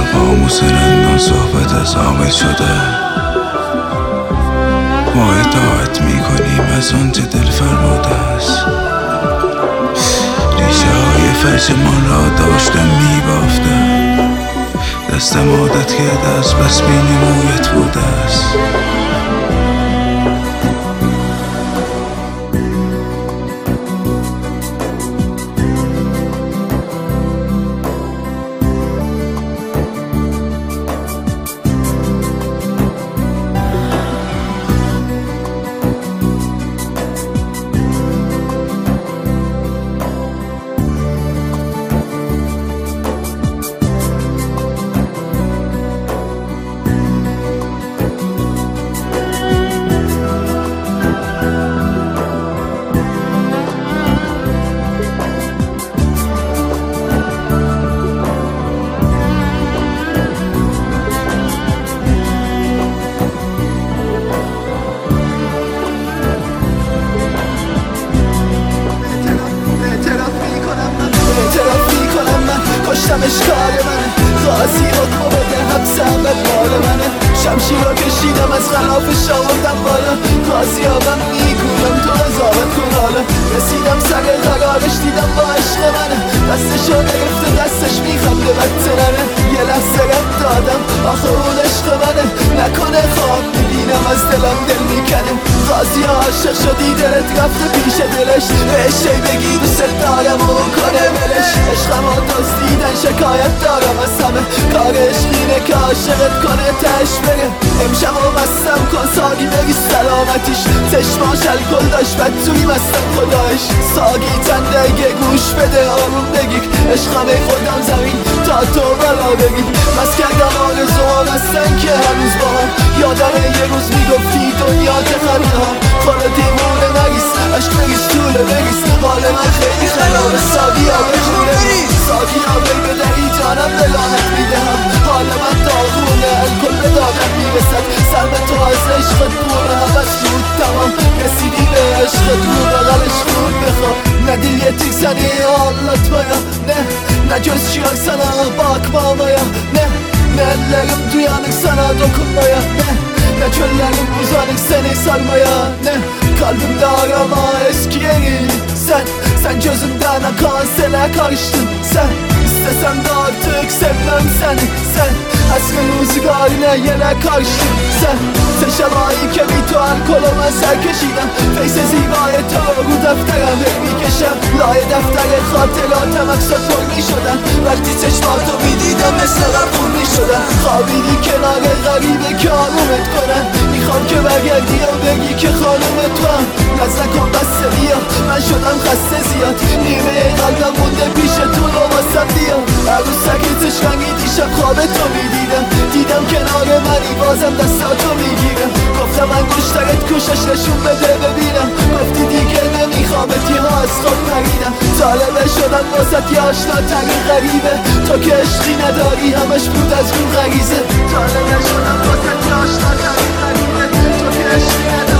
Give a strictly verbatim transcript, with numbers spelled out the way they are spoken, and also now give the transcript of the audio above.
قاموس رندان صحبت از عامل شده. ما اطاعت میکنیم از آنچه دل فرموده است. ریشه های فرجمان را داشته میبافته. دستم عادت کرده است بس بینمویت بوده است. اشکال منه قاضی حکمو بده حبس اول مال منه شمشیر رو کشیدم از خلافش آوردم بالا قاضی ها من میگویم تو قضاوت کن حالا رسیدم سر قرارش دیدم با عشق منه دستشو گرفته دستش میخنده بدترنه یه لحظه رد دادم آخه اون عشق منه نکنه خواب میبینم از دلم دل میکنه قاضی ها عاشق شدی دلت رفته پیش دلش بهشی بگی دوست دارم و کنه ولش عشقم ها دزدیدن شکایت دارم از همه کار عشقینه که عاشقت کنه تش بره امشب و بستم کن ساگی بگی سلامتیش چشماش الکل داشت بد توی مستم خدایش ساگی تندگه گوش بده آروم بگیر عشقم خودم زمین تا تو بلا بگی بس کردم آرزوها بستن که هنوز با هم یادم یه روز میگفتی دنیا تخنه ها خانه دیمونه نگیس عشق بگیس طوله بگیس حال من خیلی خرابه ساگی ها بخونه ساگی ها بی بدهی جانم بلانت میدهم حال من داغونه الکل به دادم میرسد سر به تو از عشقت بونه هم از زود تمام رسیدی به عشقت رو بغلش خود بخواب نه دل یه تیک زنی حالت بایا نه نه göz çıkar sana bakmamaya ne ne ellerim duyanık sana dokunmaya ne ne çöllerim uzanık seni sarmaya ne kalbimde arama eski yeri sen sen gözümden akan sele karıştın sen istesem de artık sevmem seni sen eski rüzgarına yine karıştın sen sen şalayı kemi تو الکل و من سر کشیدم فیس زیبای تو رو دفترم میکشم لای دفتر خاطراتم اکسا پر میشدن وقتی چشماتو میدیدم مثل قبول میشدن خوابیدی کنار غریبه که آرومت کنن میخوام که برگردی و بگی که خانم تو هم نز نکن بسته بیا من شدم خسته زیاد نیمه قلبم مونده پیش تو رو واسم بیا عروسکتش رنگی دیشب خواب تو میدیدم دیدم کنار منی بازم دستاتو میگیرم گفتم انگشترت کوشش نشون بده ببینم گفتی دیگه نمیخوامت یه ها از خود نریدم طالبه شدم واسط یه آشنا ترین غریبه تو که عشقی نداری همش بود از رو غریزه طالبه شدم واسط یه آشنا ترین غریبه تو که عشقی نداری